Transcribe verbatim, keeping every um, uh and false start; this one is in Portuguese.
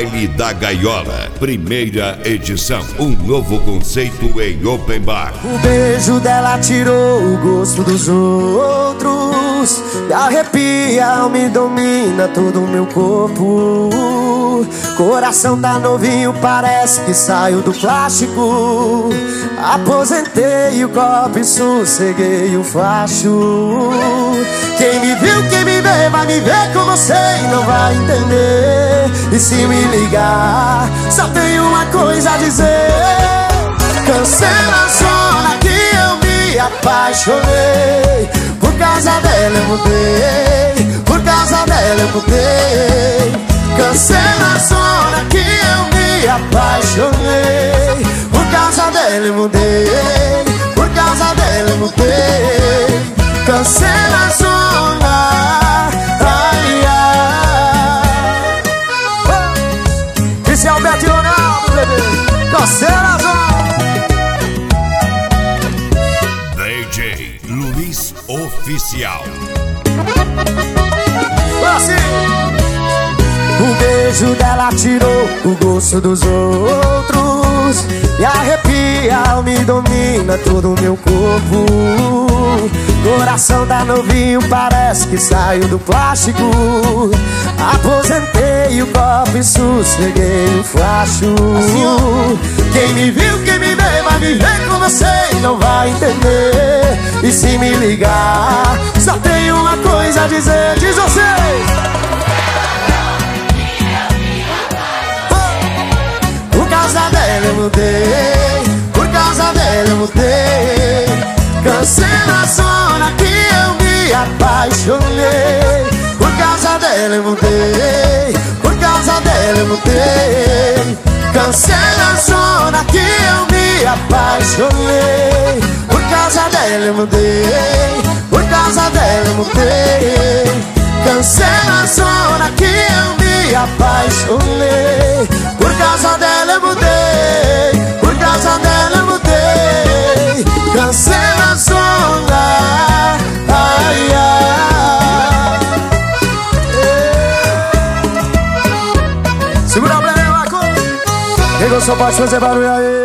Baile da Gaiola, primeira edição. Um novo conceito em open bar. O beijo dela tirou o gosto dos outros, me arrepia, me domina todo o meu corpo. Coração tá novinho, parece que saiu do plástico. Aposentei o copo e sosseguei o facho. Quem me viu, quem me vê, vai me ver com você e não vai entender. E se me ligar, só tenho uma coisa a dizer: cancela a zona que eu me apaixonei. Por causa dela eu mudei, por causa dela eu mudei. Cancela a zona que eu me apaixonei. Por causa dela eu mudei, por causa dela eu mudei. Cancela a zona, ai, ai. Esse é o Beto Ronaldo, bebê. Cancela a zona. D J Luiz Oficial. Assim. O beijo dela tirou o gosto dos outros, me arrepia, me domina todo o meu corpo. Coração tá novinho, parece que saiu do plástico. Aposentei o copo e sosseguei o facho. Quem me viu, quem me vê, vai me ver com você e não vai entender. E se me ligar, só tenho uma coisa a dizer. Diz você. Por causa dela eu mudei, por causa dela eu mudei. Cancela a zona que eu me apaixonei. Por causa dela eu mudei, por causa dela eu mudei. Cancela a zona que eu me apaixonei. Por causa dela eu mudei, por causa dela eu mudei. Cancela a zona que eu me apaixonei. Por causa dela eu mudei, por causa dela eu mudei. Cancela a zona, ai, ai. Segura a plena, Marco. Quem gostou pode fazer barulho aí.